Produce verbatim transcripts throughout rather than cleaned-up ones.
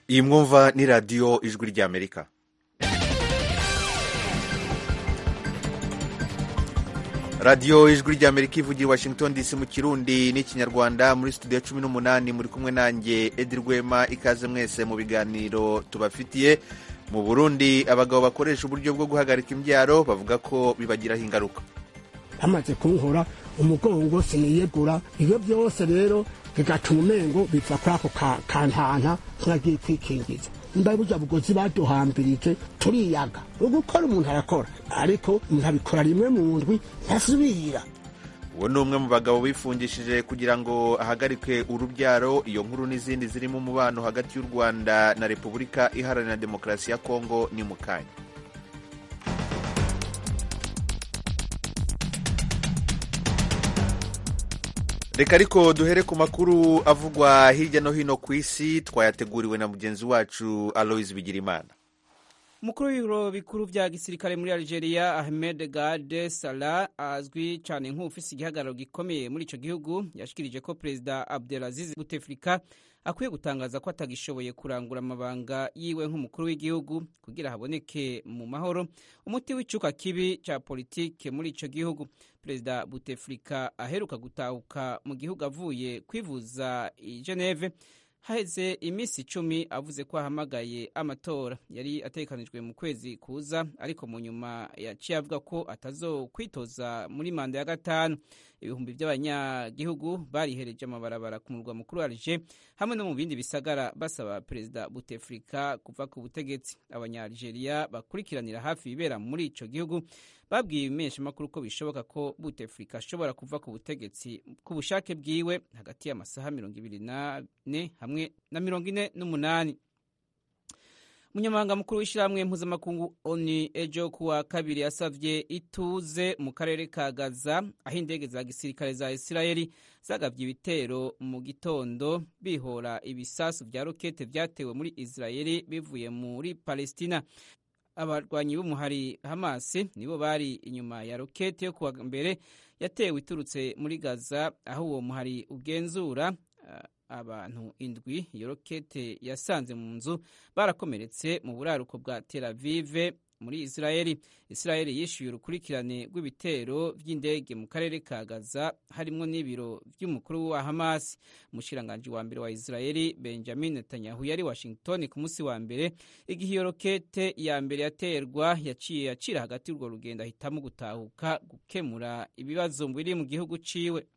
iyi mwumva ni radiyo ijwi ry'Amerika. radiyo ijwi ry'Amerika ivugira i Washington D C mu Kirundi n'ikinyarwanda. Muri studio cumi n'umunani muri kumwe nanjye Edi Rwema. Ikaze mwese mu biganiro tubafitiye. Mu Burundi abagabo bakoresha uburyo bwo guhagarika imbyaro bavuga ko bibagiraho ingaruka. Hamaze kunkora umugongo siniyegura, ibyo byose rero bigatuma umengo biva kwako kantanta nkagiye kwikingiza. Mbaye burya bugozi baduhambirije turiyaga ugukora umuntu arakora, ariko umuntu abikora rimwe mu ndwi ntasubira. Uwo ni umwe mu bagabo bifungishije kugira ngo ahagarike urubyaro. Iyo nkuru n'izindi zirimo umubano hagati y'u Rwanda na Repubulika Iharanira Demokarasi ya Kongo ni mu kanya. Reka ariko duhere ku makuru avugwa hirya no hino ku isi, twayateguriwe na mugenzi wacu Aloys Bigirimana. Umukuru w'ibiro bikuru vya gisirikare muri Algeria Ahmed Gade Salah, azwi cyane nk'ufise igihagararo gikomeye muri ico gihugu, yashikirije ko Perezida Abdelaziz Bouteflika akwiye gutangaza ko atagishoboye kurangura amabanga yiwe nk'umukuru w'igihugu kugira haboneke mu mahoro umuti w'icuka kibi ca politike muri ico gihugu. Perezida Bouteflika aheruka gutahuka mu gihugu avuye kwivuza i Geneve haheze imisi icumi, avuze ko ahamagaye amatora yari atekanijwe mu kwezi kuza, ariko mu nyuma yaciye avuga ko atazokwitoza muri manda ya gatanu. Ibihumbi by'abanyagihugu barihereje amabarabara ku murwa mukuru wa Alger hamwe no mu bindi bisagara basaba Perezida Bouteflika kuva ku butegetsi. Abanya-Algeria bakurikiranira hafi ibibera muri ico gihugu babwiye ibimeshamakuru ko bishoboka ko Bouteflika ashobora kuva ku butegetsi ku bushake bwiwe hagati y'amasaha mirongo ibiri n'ane hamwe na mirongo ine n'umunani. Umunyamabanga mukuru w'ishyirahamwe mpuzamakungu O N U ejo kuwa kabiri yasavye ituze mu karere ka Gaza, aho indege za gisirikare za Isirayeli zagavye ibitero mu gitondo bihora ibisasu vya rokete vyatewe muri Isirayeli bivuye muri Palestina. Abarwanyi b'umuhari Hamas nibo bari inyuma ya rokete yo kuwa mbere yatewe iturutse muri Gaza, aho uwo muhari ugenzura abantu indwi. Iyo rokete yasanze mu nzu barakomeretse mu buraruko bwa Tel Aviv muri Israeli. Israeli yishyuye urukurikirane rw'ibitero vy'indege mu karere ka Gaza harimo n'ibiro vy'umukuru wa Hamas. Umushikiranganji wa mbere wa Israeli Benjamin Netanyahu yari Washington ku munsi wa mbere igihe iyo rokete ya mbere yaterwa, yaciye acira hagati y'urwo rugendo ahitamo gutahuka gukemura ibibazo biri mu gihugu ciwe.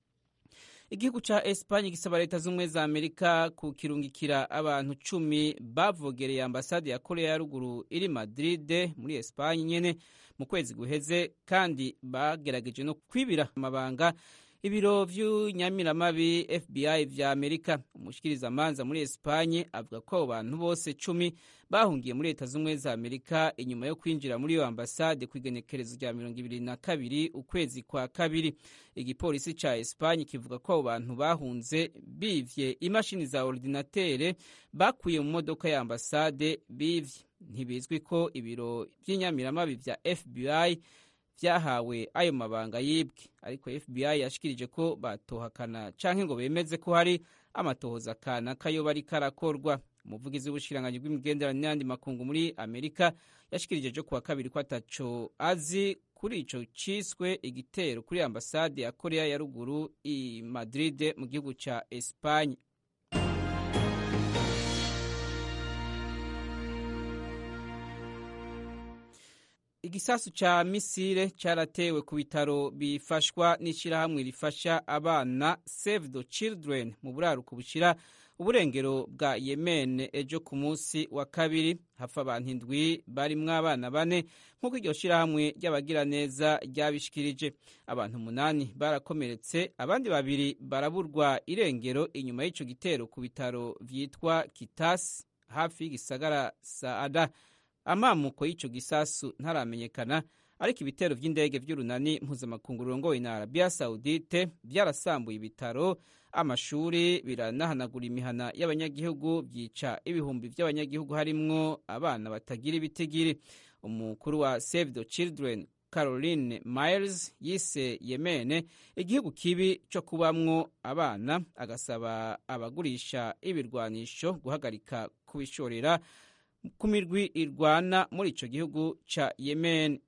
Igihugu ca Espanye gisaba leta z'ubumwe za Amerika kukirungikira abantu cumi bavogereye ambasade ya Korea ya ruguru iri Madrid muri Espanye nyene mu kwezi guheze, kandi bagerageje no kwibira amabanga ibiro vy'unyamiramabi F B I vya Amerika. Umushikiriza manza muri Espanye avuga ko abo bantu bose cumi bahungiye muri leta z'ubumwe za Amerika inyuma yo kwinjira muri iyo ambasade kw'igenekerezo rya mirongo ibiri na kabiri ukwezi kwa kabiri. Igipolisi ca Espanye kivuga ko abo bantu bahunze bivye imashini za ordinatere bakuye mu modoka ya ambasade bivye. Ntibizwi ko ibiro vy'inyamiramabi vya F B I vyahawe ayo mabanga yibwe, ariko F B I yashikirije ko batohakana canke ngo bemeze ko hari amatohoza kana kayo bari karakorwa. Umuvugizi w'ubushikiranganji bw'imigenderanire n'ayandi makungu muri Amerika yashikirije jo kuwa kabiri ko ataco azi kuri ico ciswe igitero kuri ambasade ya Korea ya ruguru i Madrid mu gihugu ca Espanye. Igisasu ca misile cyaratewe ku bitaro bifashwa n'ishirahamwe rifasha abana Save the Children mu buraruko bushira uburengero bwa Yemen ejo ku munsi wa kabiri. Hafa abantu indwi barimwo abana bane nk'uko iryo shirahamwe ry'abagira neza ryabishikirije. Abantu umunani barakomeretse, abandi babiri baraburwa irengero inyuma y'ico gitero ku bitaro vyitwa Kitas hafi y'igisagara Saada. Amamuko y'ico gisasu ntaramenyekana, ariko ibitero vy'indege vy'urunani mpuzamakungu rurongowe na Arabia Saudite vyarasambuye ibitaro, amashuri, biranahanagura imihana y'abanyagihugu, vyica ibihumbi vy'abanyagihugu harimwo abana batagira ibitigiri. Umukuru wa Save the Children Caroline Miles yise Yemen igihugu kibi cyo kubamwo abana, agasaba abagurisha ibirwanisho guhagarika kubishorera ku mirwi irwana muri ico gihugu ca Yemen.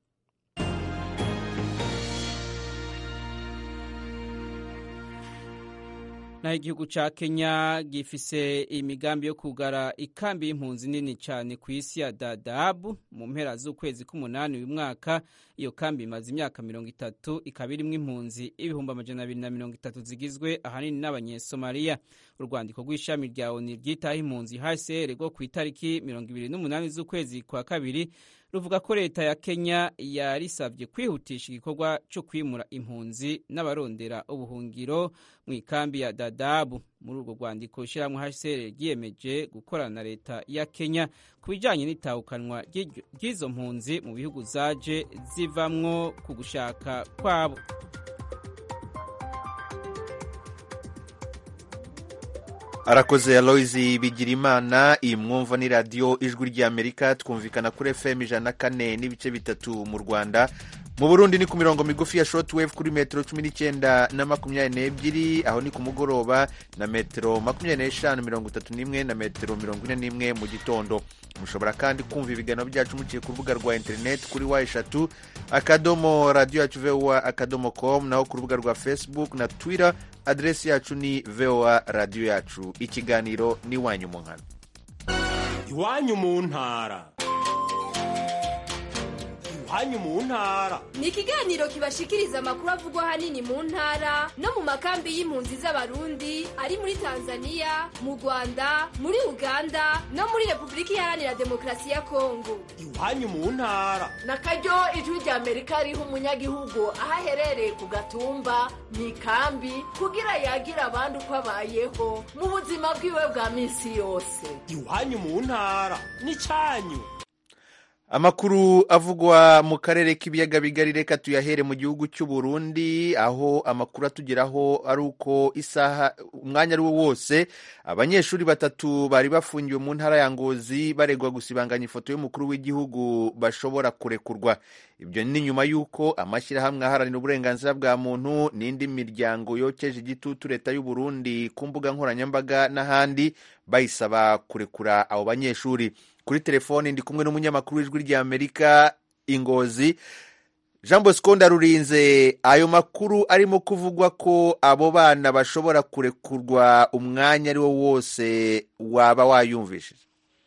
Na igihugu ca Kenya gifise imigambi yo kugara ikambi y'impunzi nini cyane ku isi ya Dadaab mu mpera z'ukwezi k'umunani uyu mwaka. Iyo kambi imaze imyaka mirongo itatu, ikaba irimwo impunzi ibihumbi amajana abiri na mirongo itatu zigizwe ahanini n'abanyesomaliya. Urwandiko rw'ishami rya ONU ryitaho impunzi H C R rwo ku itariki mirongo ibiri n'umunani z'ukwezi kwa kabiri ruvuga ko leta ya Kenya yarisabye kwihutisha igikorwa cyo kwimura impunzi n'abarondera ubuhungiro mu ikambi ya Dadaab. Muri urwo rwandiko ishyirahamwe H C R ryiyemeje gukorana na leta ya Kenya ku bijyanye n'itahukanwa ry'izo mpunzi mu bihugu zaje zivamwo ku gushaka kwabo. Arakoze Aloisi Bigirimana. Iyi mwumva ni radio Ijwi ry'Amerika, twumvikana kuri F M ijana na kane n'ibice bitatu mu Rwanda. Mu Burundi ni ku mirongo migufi ya shortwave kuri metero cumi n'icyenda na makumyabiri n'ebyiri, aho ni ku mugoroba, na metero makumyabiri n'eshanu mirongo itatu n'imwe na metero mirongo ine n'imwe mu gitondo. Mushobora kandi kumva ibiganiro byacu muciye ku rubuga rwa internet kuri wa eshatu akadomo radio yacu V O A akadomo com, naho ku rubuga rwa Facebook na Twitter adresi yacu ni V O A radio yacu. Ikiganiro ni Iwanyu mu Ntara. Iwanyu mu Ntara. Iwanyu mu Ntara ni ikiganiro kibashikiriza amakuru avugwa hanini mu ntara no mu makambi y'impunzi z'abarundi ari muri Tanzania, mu Rwanda, muri Uganda no muri Republika Iharanira Demokarasi ya Kongo. Iwanyu mu Ntara nakaryo Ijwi ry'Amerika riha umunyagihugu aho aherereye ku gatumba mu ikambi kugira yagira abandi uko abayeho mu buzima bwiwe bwa minsi yose. Iwanyu mu Ntara ni cyanyu. Amakuru avugwa mu karere k'ibiyaga bigari, reka tuyahere mu gihugu cy'u Burundi, aho amakuru atugeraho ari uko isaha umwanya ari wo wose abanyeshuri batatu bari bafungiwe mu ntara ya Ngozi baregwa gusibanganya ifoto y'umukuru w'igihugu bashobora kurekurwa. Ibyo ni nyuma y'uko amashyirahamwe aharanira uburenganzira bwa muntu n'indi miryango yokeje igitutu leta y'u Burundi ku mbuga nkoranyambaga n'ahandi bayisaba kurekura abo banyeshuri. Kuri telefoni ndi kumwe n'umunyamakuru w'Ijwi ry'Amerika Ingozi, Jean Bosco Ndarurinze. Ayo makuru arimo kuvugwa ko abo bana bashobora kurekurwa umwanya ari wo wose, waba wayumvishije?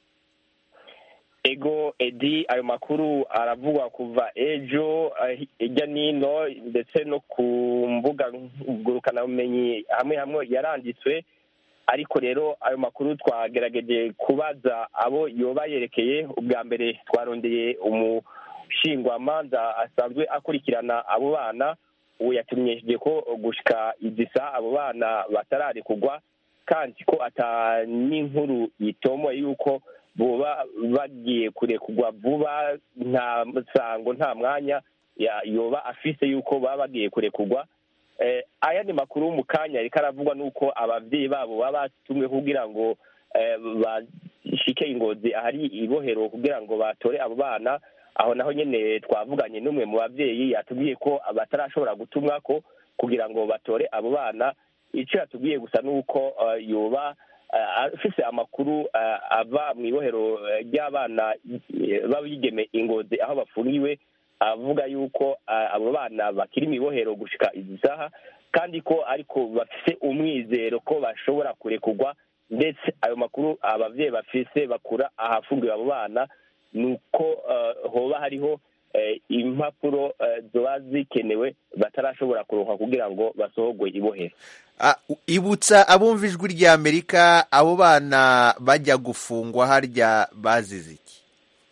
Ego Edi, ayo makuru aravugwa kuva ejo ijya nino ndetse no ku mbuga ngurukanabumenyi hamwe hamwe yaranditswe. Ariko rero ayo makuru twagerageje kubaza abo yoba yerekeye. Ubwa mbere twarondeye umushingwamanza asanzwe akurikirana abo bana, uwo yatumenyesheje ko gushika izisa abo bana batararekugwa, kandi ko ata n'inkuru yitomoye yuko boba bagiye kurekugwa vuba, nta sango nta mwanya yoba afise yuko baba bagiye kurekugwa. Eh, aya ni makuru mu kanya ariko aravugwa nuko abavyeyi babo baba batumwe kugira ngo eh, bashike Ingozi ahari ibohero kugira ngo batore abo bana. Aho naho nyene twavuganye n'umwe mu bavyeyi yatubwiye ko batarashobora gutumwa ko kugira ngo batore abo bana. Ico yatubwiye gusa nuko uh, yoba afise uh, amakuru uh, ava mu ibohero ry'abana uh, babigeme Ingozi aho bafungiwe, avuga yuko abo bana bakiri mu ibohero gushika izisaha, kandi ko ariko bafise umwizero ko bashobora kurekugwa. Ndetse ayo makuru abavyeyi bafise bakura ahafungiwe abo bana nuko uh, hoba hariho uh, impapuro uh, zoba zikenewe batarashobora kuronka kugira ngo basohogwe ibohero. Uh, ibutsa abumva Ijwi ry'Amerika, abo bana bajya gufungwa harya bazize iki?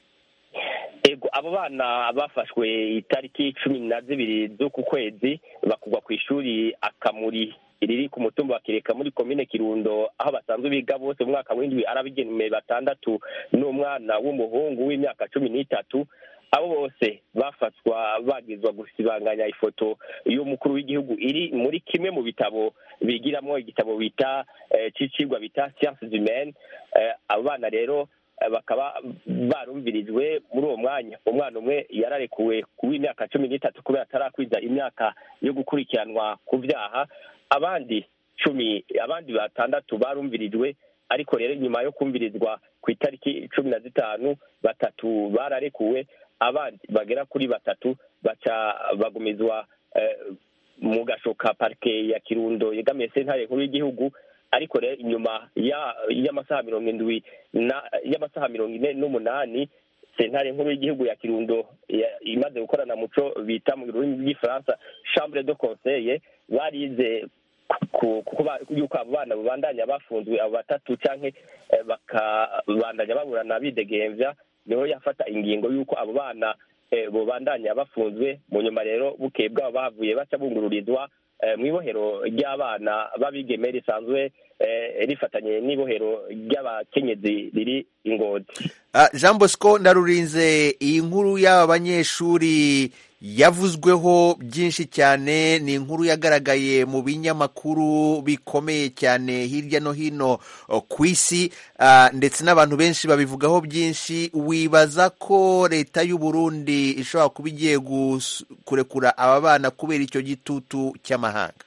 Ego abo bana bafashwe itariki cumi na zibiri z'uku kwezi bakugwa ku ishuri Akamuri riri ku mutumba wa Kireka muri komine Kirundo, aho basanzwe biga bose mu mwaka w'indwi arabigeme batandatu n'umwana w'umuhungu w'imyaka cumi n'itatu. Abo bose bafatwa bagizwa gusibanganya ifoto y'umukuru w'igihugu iri muri kimwe mu bitabo bigiramo igitabo bita eh, cicigwa bita Sciences Humaines. Eh, abo bana rero bakaba barumvirijwe muri uwo mwanya. Umwana umwe yararekuwe w'imyaka cumi n'itatu kubera atarakwiza imyaka yo gukurikiranwa ku byaha, abandi cumi abandi batandatu barumvirijwe, ariko rero nyuma yo kumvirizwa ku itariki cumi na zitanu batatu bararekuwe, abandi bagera kuri batatu baca bagumizwa mu gashoka parike ya Kirundo yegamiye sentare nkuru y'igihugu. Ariko rero inyuma y'amasaha mirongo indwi y'amasaha mirongo ine n'umunani sentare nkuru y'igihugu ya Kirundo imaze gukorana muco bita mu rurimi rw'igifaransa chambre de conseil, barize yuko abo bana babandanya bafunzwe abo batatu canke bakabandanya baburana bidegemvya, niho yafata ingingo yuko abo bana bobandanya bafunzwe. Mu nyuma rero bukeye bwabo bavuye baca bungururizwa mw'ibohero ry'abana b'abigeme risanzwe rifatanye n'ibohero ry'abakenyezi riri i Ngozi. Jean Bosco Ndarurinze, iyi nkuru y'aba banyeshuri yavuzweho byinshi cyane, ni inkuru yagaragaye mu binyamakuru bikomeye cyane hirya no hino ku isi, ndetse n'abantu benshi babivugaho byinshi. Wibaza ko leta y'u Burundi ishobora kuba igiye kurekura aba bana kubera icyo gitutu cy'amahanga?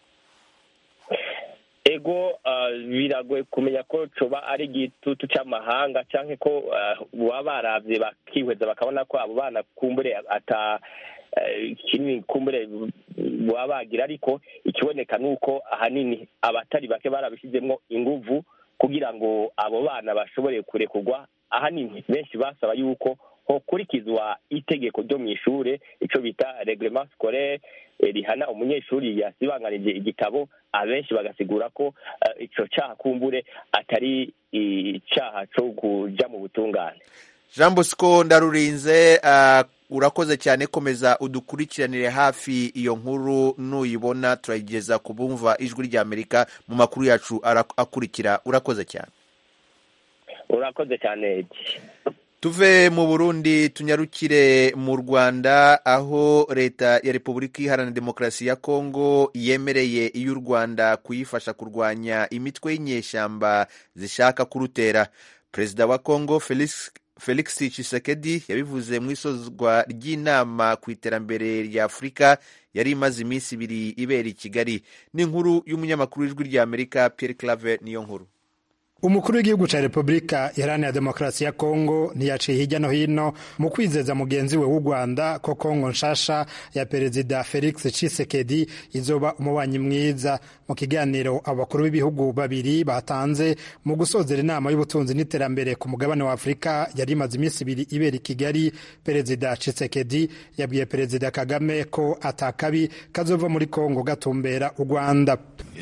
Ego biragoye kumenya ko coba ari igitutu cy'amahanga canke ko baba baravye bakihweza bakabona ko abo bana kumbure ata kinini kumbure baba bagira, ariko ikiboneka nuko ahanini abatari bake barabishizemwo inguvu kugira ngo abo bana bashobore kurekurwa. Ahanini benshi basaba yuko hokurikizwa itegeko ryo mw'ishure, ico bita reglement scolaire rihana umunyeshuri yasibanganije igitabo. Abenshi bagasigura ko uh, ico caha kumbure atari icaha co kuja mu butungane. Jean Bosco Ndarurinze, uh, urakoze cyane, komeza udukurikiranire hafi iyo nkuru, nuyibona turayigeza ku bumva ijwi rya Amerika mu makuru yacu akurikira. Urakoze cyane. Urakoze cyane. Tuve mu Burundi tunyarukire mu Rwanda, aho leta ya Repubulika Iharanira Demokarasi ya Kongo yemereye y'u Rwanda kuyifasha kurwanya imitwe y'inyeshyamba zishaka kurutera. Perezida wa Kongo Felix Felix Tshisekedi yabivuze mu isozwa ry'inama ku iterambere rya Afurika yari imaze iminsi ibiri ibera i Kigali. Ni inkuru y'umunyamakuru w'ijwi rya Amerika Pierre Claver niyo nkuru. Umukuru w'igihugu ca Repubulika Iharanira Demokarasi ya Kongo ntiyaciye hirya no hino mu kwizeza mugenzi we w'u Rwanda ko Kongo nshasha ya Perezida Felix Tshisekedi izoba umubanyi mwiza. Mu kiganiro abakuru b'ibihugu babiri batanze mu gusozera inama y'ubutunzi n'iterambere ku mugabane wa Afurika yari imaze iminsi ibiri ibera i Kigali, Perezida Tshisekedi yabwiye Perezida Kagame ko atakabi kazova muri Kongo gatumbera u Rwanda.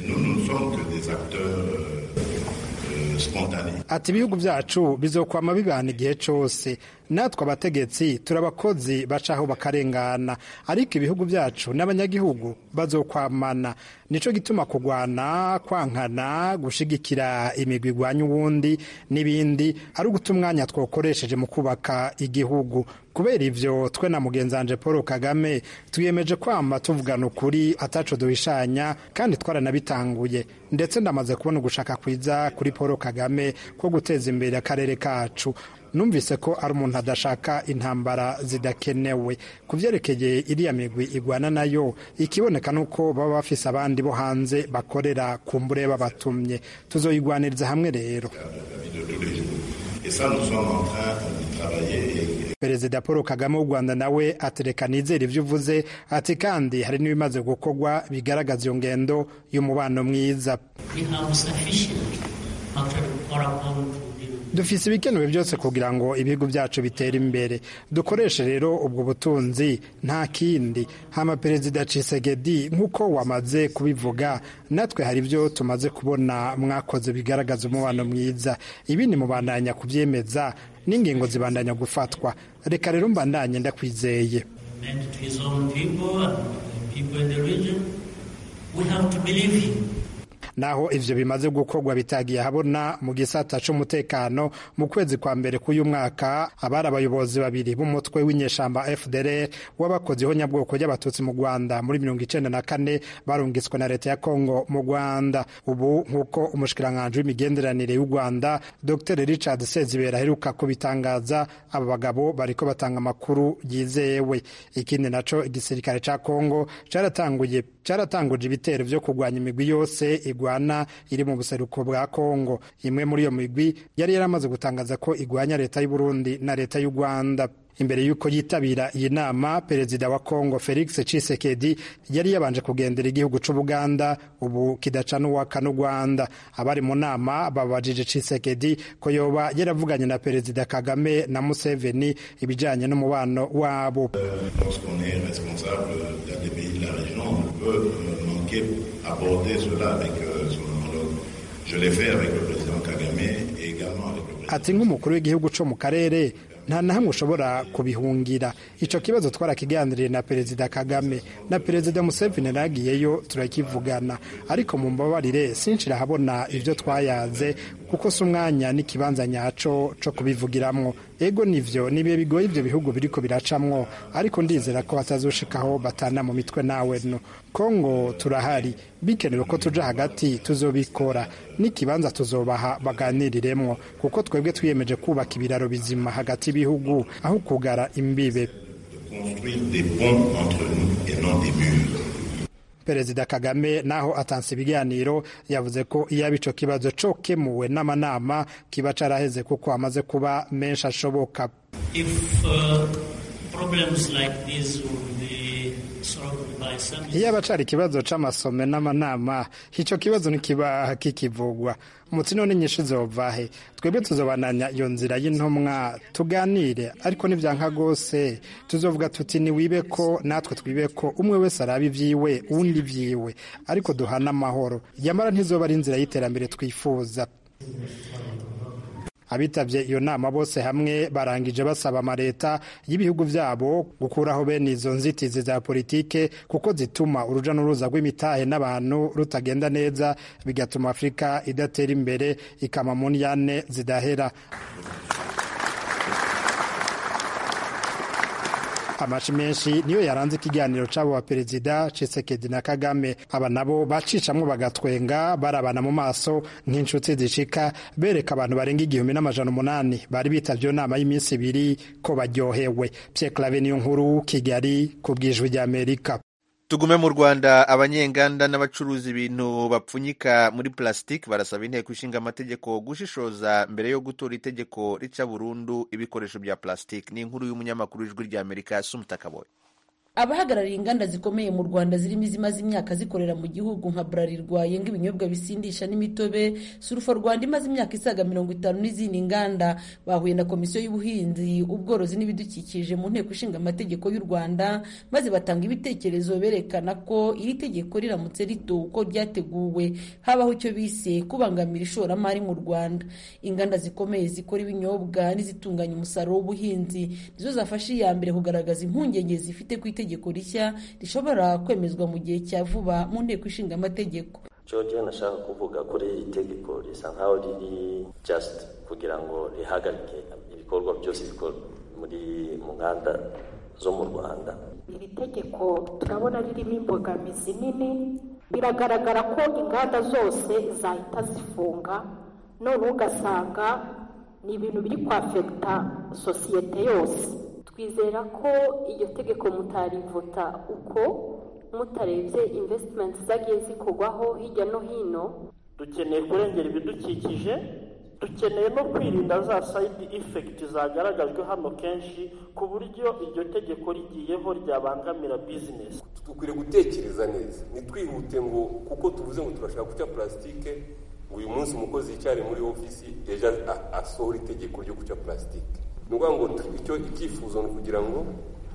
Ati ibihugu byacu bizokwama bibana igihe cyose, natwe abategetsi turabakozi bacaho bakarengana, ariko ibihugu byacu n'abanyagihugu bazokwamana. Nico gituma kugwana, kwankana, gushigikira imigwi igwanya uwundi n'ibindi ari uguta umwanya twokoresheje mu kubaka igihugu. Kubera ivyo twe na mugenzanje Paul Kagame twiyemeje kwama tuvugana ukuri ataco duhishanya, kandi twaranabitanguye, ndetse ndamaze kubona ugushaka kwiza kuri Paul Kagame ko guteza imbere akarere kacu. Numvise ko ari umuntu adashaka intambara zidakenewe. Kuvyerekeye iriya migwi igwana nayo, ikiboneka nuko baba bafise abandi bo hanze bakorera kumbure babatumye. Tuzoyigwaniriza hamwe rero. Perezida Paul Kagame w'u Rwanda nawe atereka nizera ivyo uvuze, ati kandi hari n'ibimaze gukorwa bigaragaza iyo ngendo y'umubano mwiza. Dufise ibikenewe byose kugira ngo ibihugu byacu bitere imbere. Dukoreshe rero ubwo butunzi nta kindi. Hama Perezida Tshisekedi nkuko wamaze kubivuga, natwe hari byo tumaze kubona mwakoze bigaragaza umubano mwiza. Ibi ni mubandanya kubyemeza n'ingingo zibandanya gufatwa. Reka rero mbandanye ndakwizeye. naho ivyo bimaze gukorwa bitagiye habona mu gisata c'umutekano. Mu kwezi kwa mbere k'uyu mwaka abari abayobozi babiri b'umutwe w'inyeshamba F D L R w'abakozi honyabwoko y'abatutsi mu Rwanda muri mirongo icenda na kane barungitswe na leta ya Kongo mu Rwanda. Ubu nk'uko umushikiranganji w'imigenderanire y'u Rwanda Dr Richard Sezibera aheruka kubitangaza, aba bagabo bariko batanga amakuru yizewe. Ikindi naco igisirikare ca Kongo caratanguye caratanguje ibitero vyo kurwanya imigwi yose igwana iri mu buseruko bwa Kongo. Imwe muri iyo migwi yari yaramaze gutangaza ko igwanya leta y'u Burundi na leta y'u Rwanda. Imbere yuko yitabira iyi nama, perezida wa Kongo Felix Tshisekedi yari yabanje kugendera igihugu c'u Buganda, ubu kidaca n'uwaka n'u Rwanda. Abari mu nama babajije Tshisekedi ko yoba yaravuganye na perezida Kagame na Museveni ibijanye n'umubano wabo. Ati nk'umukuru w'igihugu co mu karere nta na hamwe ushobora kubihungira. Ico kibazo twarakiganiriye na perezida Kagame na perezida Museveni, nagiyeyo turakivugana, ariko mu mbabarire sinshira habona ivyo twayaze kuko si umwanya n'ikibanza nyaco co kubivugiramwo. Ego nivyo nibihe bigoye ivyo bihugu biriko biracamwo, ariko ndizera ko batazoshikaho batana mu mitwe nawe no. Kongo turahari, bikenewe ko tuja hagati tuzobikora, n'ikibanza tuzobaha baganiriremwo, kuko twebwe twiyemeje kubaka ibiraro bizima hagati y'ibihugu aho kugara imbibe. Perezida Kagame naho atanse ibiganiro yavuze ko iyo ico kibazo cokemuwe n'amanama kiba caraheze kuko amaze kuba menshi ashoboka. If uh, problems like this would be solved by some... Iyo abacari ikibazo c'amasome n'amanama, ico kibazo ntikiba kikivugwa. Umuti none nyinshi zovahe? Twebwe tuzobananya iyo nzira y'intomwa tuganire, ariko nivyanka gose tuzovuga tuti ni wibe ko natwe twibe ko umwe wese arabi vyiwe undi vyiwe, ariko duhana amahoro. Yamara ntizoba ari inzira y'iterambere twifuza. Abitavye iyo nama bose hamwe barangije basaba amareta y'ibihugu vyabo gukuraho bene izo nzitizi za politike, kuko zituma uruja n'uruza rw'imitahe n'abantu rutagenda neza, bigatuma Afrika idatera imbere ikama mu nyane zidahera. Amashi menshi niyo yaranze ikiganiro c'abo wa perezida Tshisekedi na Kagame. Aba nabo bacicamwo bagatwenga barabana mu maso nk'inshuti zishika, bereka abantu barenga igihumbi n'amajana umunani bari bitavye nama y'iminsi ibiri ko baryohewe. Pierre Claver Niyonkuru, Kigali, ku bw'Ijwi ry'Amerika. Tugume mu Rwanda, abanyenganda n'abacuruza ibintu bapfunyika muri plastic barasaba inteko ishinga amategeko gushishoza mbere yo gutora itegeko rica burundu ibikoresho bya plastic. Ni inkuru y'umunyamakuru w'Ijwi ry'Amerika Sumta Kaboye. Abahagarariye inganda zikomeye mu Rwanda zirimo izimaze imyaka zikorera mu gihugu nka Bralirwa yenga ibinyobwa bisindisha n'imitobe, Surufo Rwanda imaze imyaka isaga mirongo itanu n'izindi nganda bahuye na komisiyo y'ubuhinzi, ubworozi n'ibidukikije mu nteko ishinga amategeko y'u Rwanda, maze batanga ibitekerezo berekana ko iri tegeko riramutse rito uko ryateguwe habaho icyo bise kubangamira ishoramari mu Rwanda. Inganda zikomeye zikora ibinyobwa n'izitunganya umusaruro w'ubuhinzi nizo zafashe iya mbere kugaragaza impungenge zifite ku itegeko rishya rishobora kwemezwa mu gihe cya vuba mu nteko ishinga amategeko. George nashaka kuvuga kuri iri tegeko risa nkaho riri just kugira ngo rihagarike ibikorwa byose bikorwa muri mu nganda zo mu Rwanda. Iri tegeko turabona ririmo imbogamizi nini, biragaragara ko inganda zose zahita zifunga, none ugasanga ni ibintu biri kwafekta sosiyete yose. Twizera ko iyo tegeko mutarivota uko mutarebye investments zagiye zikorwaho hirya no hino. Dukeneye kurengera ibidukikije, dukeneye no kwirinda za side effect zagaragajwe hano kenshi, ku buryo iryo tegeko rigiyeho ryabangamira business. Dukwiriye gutekereza neza, nitwihute ngo kuko tuvuze ngo turashaka guca plastike, uyu munsi umukozi yicyari muri ofisi ejo asohora itegeko ryo guca plastike. Nukuvuga ngo icyo icyifuzo ni kugira ngo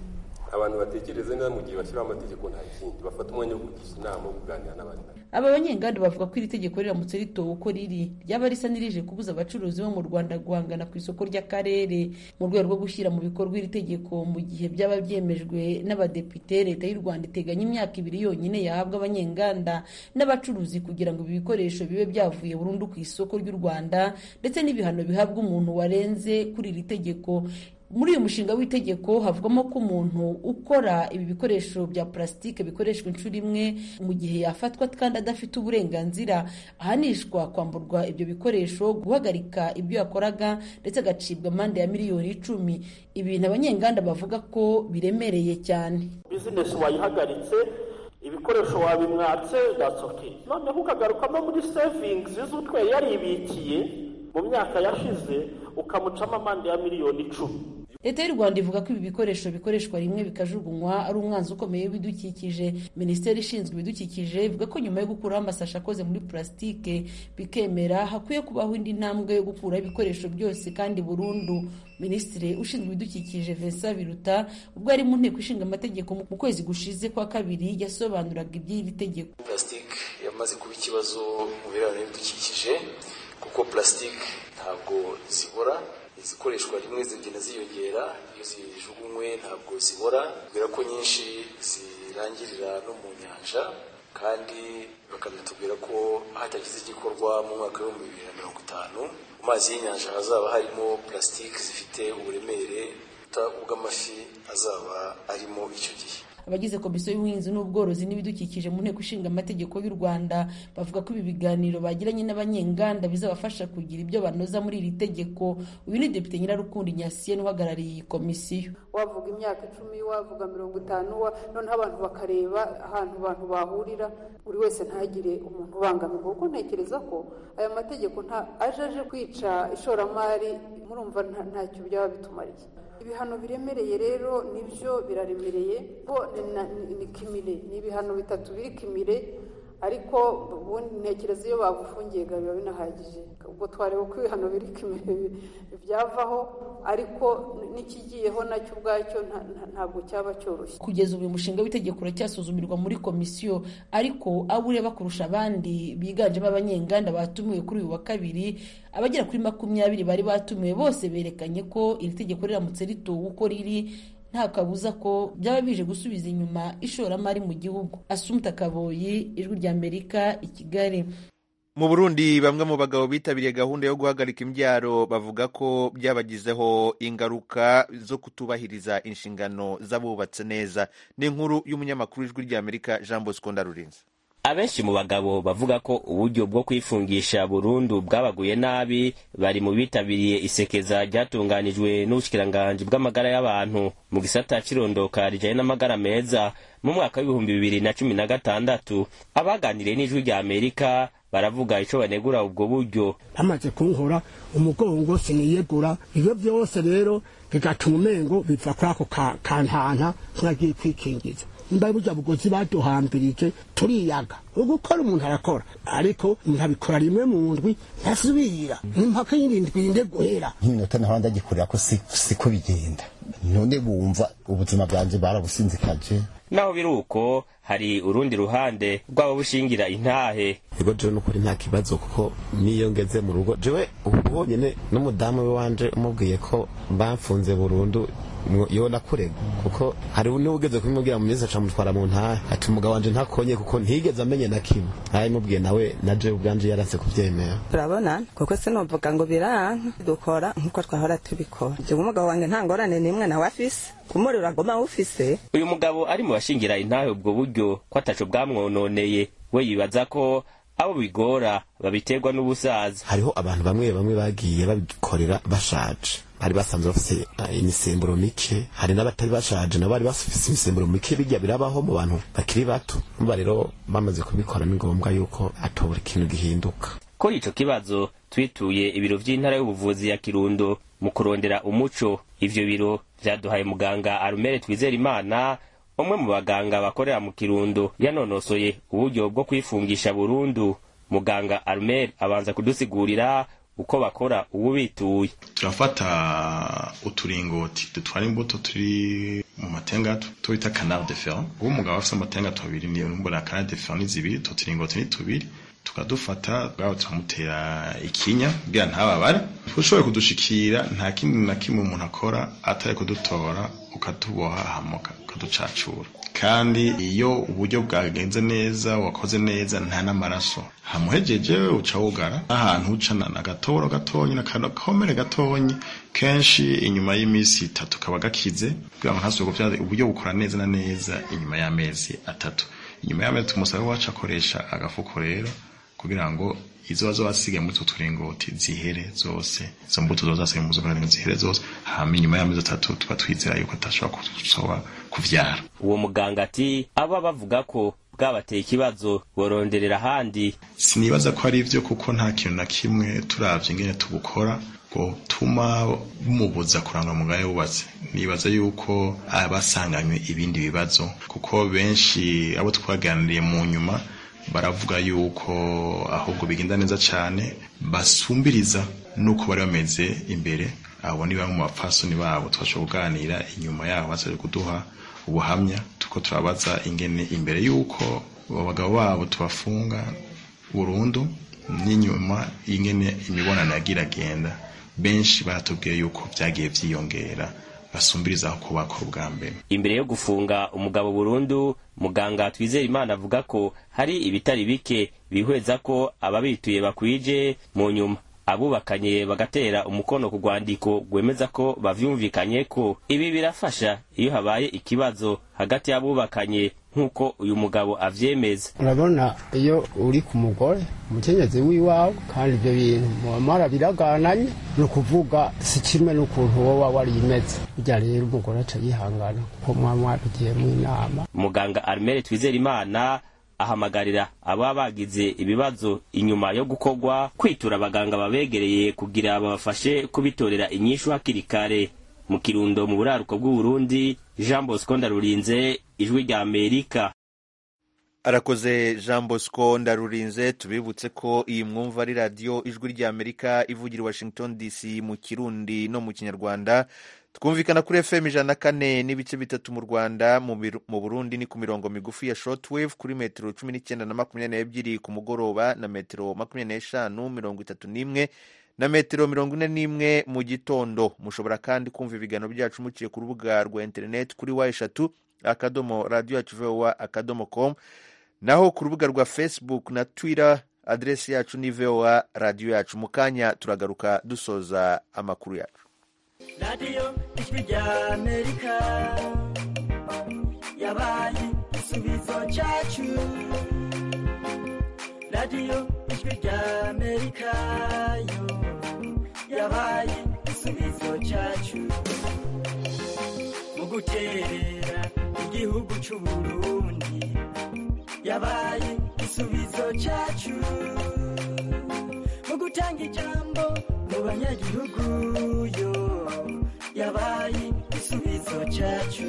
abantu batekereze neza mu gihe bashyiraho amategeko nta kindi bafata umwanya wo kugisha inama wo kuganira n'abandi. Aba banyenganda bavuga ko iri tegeko riramutse ritowe uko riri ryaba risa n'irije kubuza abacuruzi bo mu Rwanda guhangana ku isoko ry'akarere mu rwego rwo gushyira mu bikorwa iri tegeko mu gihe byaba byemejwe n'abadepite. Leta y'u Rwanda iteganya imyaka ibiri yonyine yahabwa abanyenganda n'abacuruzi kugira ngo ibi bikoresho bibe byavuye burundu ku isoko ry'u Rwanda ndetse n'ibihano bihabwa umuntu warenze kuri iri tegeko. Muri uyu mushinga w'itegeko havugamo ko umuntu ukora ibi bikoresho bya plastique bikoreshwa inshuro imwe mu gihe yafatwa kandi adafite uburenganzira ahanishwa kwamburwa ibyo bikoresho, guhagarika ibyo yakoraga ndetse agacibwa amande ya miliyoni icumi. Ibintu abanyenganda bavuga ko biremereye cyane. Business wayihagaritse, ibikoresho wabimwatse, that's okay. Noneho ukagaruka no muri savings z'utwe yaribikiye mu myaka yashize ukamucamo amande ya miliyoni icumi. Leta y'u Rwanda ivuga ko ibi bikoresho bikoreshwa rimwe bikajugunywa ari umwanzi ukomeye w'ibidukikije. Minisiteri ishinzwe ibidukikije ivuga ko nyuma yo gukuraho amasashi akoze muri plastique bikemera hakwiye kubaho indi ntambwe yo gukuraho ibikoresho byose kandi burundu. Minisitiri ushinzwe ibidukikije Vincent Biruta ubwo ari mu nteko ishinga amategeko mu kwezi gushize kwa kabiri yasobanuraga iby'iri tegeko. Plastique yamaze kuba ikibazo mu birebana n'ibidukikije kuko plastique ntabwo zibora, izikoreshwa rimwe zigenda ziyongera, iyo zijugunywe ntabwo zibora, kubera ko nyinshi zirangirira no mu nyanja, kandi bakanatubwira ko hatagize igikorwa mu mwaka w'ibihumbi bibiri na mirongo itanu mu mazi y'inyanja hazaba harimo plastique zifite uburemere ubw'amafi azaba arimo icyo gihe. Abagize komisiyo y'ubuhinzi n'ubworozi n'ibidukikije mu nteko ishinga amategeko y'u Rwanda bavuga ko ibi biganiro bagiranye n'abanyenganda bizabafasha kugira ibyo banoza muri iri tegeko. Uyu ni Depite Nyirarukundo Ignatienne uhagarariye iyi komisiyo. Wavuga imyaka icumi, wavuga mirongo itanu, noneho abantu bakareba ahantu abantu bahurira, buri wese ntagire umuntu ubangamirwa, kuko ntekereza ko aya mategeko nta ajaje kwica ishoramari, murumva ntacyo byaba bitumariye. Ibihano biremereye rero nibyo biraremereye bo ni kimire, ni ibihano bitatu biri kimire, ariko ubundi ntekereza iyo bagufungiye biba binahagije. Ubwo twareba ko ibihano biri kimire byavaho, ariko n'ikigiyeho nacyo ubwacyo ntabwo cyaba cyoroshye. Kugeza ubu umushinga w'itegeko uracyasuzumirwa muri komisiyo, ariko abo ureba kurusha abandi biganjemo abanyenganda batumiwe kuri uyu wa kabiri, abagera kuri makumyabiri bari batumiwe, bose berekanye ko iri tegeko riramutse ritowe uko riri nta kabuza ko byaba bije gusubiza inyuma ishoramari mu gihugu. Assumpta Kaboyi, Ijwi ry'Amerika, i Kigali. Mu Burundi bamwe mu bagabo bitabiriye gahunda yo guhagarika imbyaro bavuga ko byabagizeho ingaruka zo kutubahiriza inshingano z'abubatse neza. Ni inkuru y'umunyamakuru w'Ijwi ry'Amerika Jean Bosco Ndarurinze. Abenshi mu bagabo bavuga ko uburyo bwo kwifungisha burundu bwabaguye nabi bari mu bitabiriye isekeza ryatunganijwe n'ubushikiranganje bw'amagara y'abantu mu gisata cirondoka rijanye n'amagara meza mu mwaka w'ibihumbi bibiri na cumi na gatandatu. Abaganiriye n'Ijwi ry'Amerika baravuga ico banegura ubwo buryo. Bamaze kunkora umugongo siniyegura, ibyo byose rero bigatuma umengo biva kuri ako kantanta nkagiye kwikingiza. Mbaye buja bugozi baduhambirije turiyaga ugukora umuntu arakora, ariko ntabikora rimwe mu ndwi ntasubira impaka y'irindwi inde guhera nk'iminota naho ndagikurira ko siko bigenda. None bumva ubuzima bwanje barabusinzikaje. Naho biruko hari urundi ruhande rwabo bushingira intahe. Ego je no kuri nta kibazo kuko niyo ngeze mu rugo jewe ubwo nyene n'umudamu we wanje umubwiye ko bamfunze burundu yo nakurega kuko hari n'ugeze kumubwira mu meza camutwara mu ntahe ati umugabo wanje ntakonye kuko ntigeze amenye na kimwe. Ayi mubwiye nawe naje ubwanje yarase kuvyemera. Turabona kuko se novuga ngo biranka dukora nkuko twahora tubikora. Je umugabo wanjye ntangorane nimwe na wafise kumurira ngoma ufise. Uyu mugabo ari mu bashingira intahe ubwo buryo ko ataco bwamwononeye, we yibaza ko abo bigora babiterwa n'ubusaza. Hariho abantu bamwe bamwe bagiye babikorera bashaje, bari basanzwe bafise imisemburo mike, hari n'abatari bashaje nabo bari bafise imisemburo mike. Bijya birabaho mu bantu bakiri bato, umva rero bamaze kubikora ni ngombwa yuko atobura ikintu gihinduka. Kuri ico kibazo twituye ibiro vy'intara y'ubuvuzi ya Kirundo mu kurondera umuco. Ivyo biro vyaduhaye muganga Arumere Twizerimana, umwe mu baganga bakorera mu Kirundo yanonosoye uburyo bwo kwifungisha burundu. Muganga Arumere abanza kudusigurira uko bakora ubu bituye. Turafata uturingoti dutwara imbuto turi mu matenga to bita canal de fer uwo mugabo afite amatenga tubiri ni mbona canal de fer ni zibiri to turingoti ni tubiri tukadufata bwaho turamutera ikinya bya ntababare ushoboye kudushikira nta kindi na kimwe umuntu akora atari kudutora ukatuboha hamoka ukaducacura kandi iyo uburyo bwagenze neza wakoze neza nta n'amaraso hamuhejeje uca wugara ahantu ucana na gatoro gatonyi na kanakomere gatonyi kenshi inyuma y'imisi itatu kaba gakize bwa ntasubwo bya uburyo bukora neza na neza inyuma y'amezi atatu inyuma y'amezi tumusaba waca akoresha agafuko rero kugira ngo izo bazo basigaye muri tuturingoti zihere zose zo mbuto zo zasigaye mu zo zihere zose hama inyuma y'amezi atatu tuba twizera yuko atashobora kuzoba kuvyara. Uwo muganga ati aba bavuga ko bwabateye ikibazo boronderera handi. Sinibaza ko ari ivyo kuko nta kintu na kimwe turavye ingene tubukora ngo tuma bumubuza kuranga mugaye wubatse. Nibaza yuko abasanganywe ibindi bibazo kuko benshi abo twaganiriye mu nyuma baravuga yuko ahubwo bigenda neza cyane basumbiriza nuko bari bameze imbere abo ni bamwe mu bapfasoni babo twashoboye kuganira inyuma yaho basaje kuduha ubuhamya tuko turabaza ingene imbere yuko abagabo babo tubafunga burundu n'inyuma ingene imibonano yagira genda benshi baratubwiye yuko byagiye vyiyongera basumbiriza ko bakora ubwa mbere. Imbere yo gufunga umugabo burundu muganga Twizera Imana avuga ko hari ibitari bike bihweza ko ababituye bakwije mu nyuma abubakanye bagatera umukono ku rwandiko gwemeza ko bavyumvikanye ko ibi birafasha iyo habaye ikibazo hagati y'abubakanye nkuko uyu mugabo avyemeza. Urabona iyo uri ku mugore umukenyezi wiwawe kandi ibyo bintu muamara biragananye no kuvuga si kimwe n'ukuntu wowe wari imeze bijya rero umugore aca yihangana ko mwamwa bigiye mu inama. Muganga Armel Twizera Imana ahamagarira aba bagize ibibazo inyuma yo gukogwa kwitura abaganga babegereye kugira babafashe kubitorera inyishu hakiri kare. Mu Kirundo mu buraruko bw'u Burundi, Jean Bosco Ndarurinze, Ijwi rya Amerika. Arakoze Jean Bosco Ndarurinze. Tubibutse ko iyi mwumva ari radio Ijwi rya Amerika ivugira Washington D C mu Kirundi no mu Kinyarwanda. Twumvikana kuri F M ijana na kane n'ibice bitatu mu Rwanda, mu Burundi ni ku mirongo migufi ya shortwave kuri metero cumi n'icyenda na makumyabiri n'ebyiri ku mugoroba na metero makumyabiri n'eshanu mirongo itatu n'imwe na metero mirongo ine n'imwe mu gitondo. Mushobora kandi kumva ibiganiro byacu muciye ku rubuga rwa internet kuri wa eshatu akadomo radio yacu voa akadomo com, naho ku rubuga rwa Facebook na Twitter adresi yacu ni voa radio yacu. Mukanya turagaruka dusoza amakuru yacu. Radio Ijwi rya Amerika yabaye igisubizo cyacu. Radio Ijwi rya Amerika yo yabaye igisubizo cyacu mu guterera igihugu cy'u Burundi. Yabaye igisubizo cyacu mu gutanga ijambo mu banyagihugu yo yabaye igisubizo cyacu.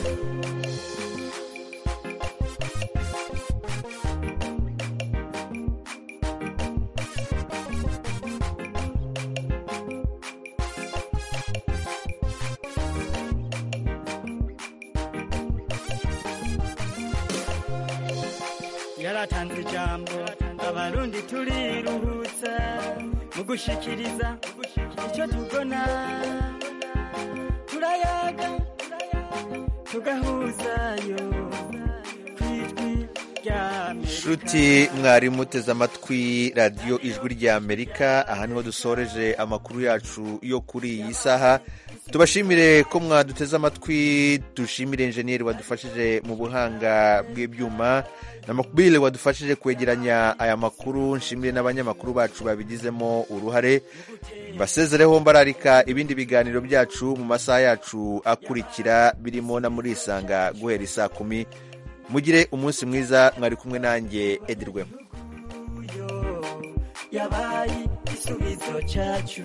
Yaratanze ijambo abarundi turiruhutsa mu gushikiriza icyo tubona, turayaga tugahuzayo kw'ijwi rya Amerika. Shuti mwari muteze amatwi radio Ijwi rya Amerika. Aha niho dusoreje amakuru yacu yo kuri iyi saha. Tubashimire ko mwaduteze amatwi, dushimire engineer wadufashije mu buhanga bw'ibyuma na Makubile wadufashije kwegeranya aya makuru. Nshimire n'abanyamakuru bacu babigizemo uruhare. Basezereho mbararika ibindi biganiro byacu mu masaha yacu akurikira birimo na muri isanga guhera saa kumi. Mugire umunsi mwiza. Mwari kumwe nanjye Edirwema. Yabaye igisubizo cyacu.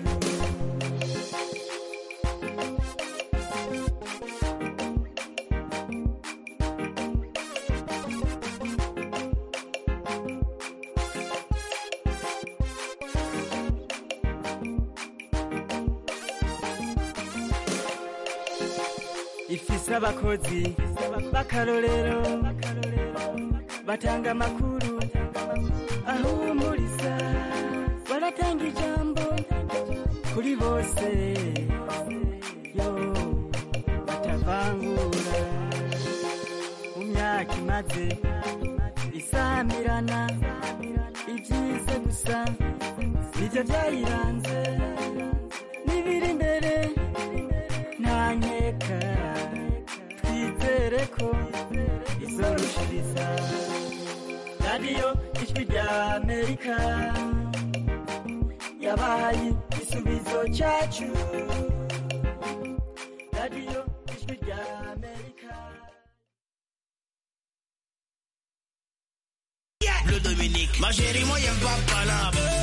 ifise abakozi b'akarorero batanga amakuru ahumuriza baratanga ijambo kuri bose yo batavangura mu myaka imaze isamirana ibyiza gusa nibyo byayiranze n'ibiri imbere nta nkeka twizere ko izorushiriza radiyo ijwi rya amerika yabaye igisubizo cyacu radiyo ijwi rya amerika. Le Dominique, ma chérie, moi y'aime pas palabre.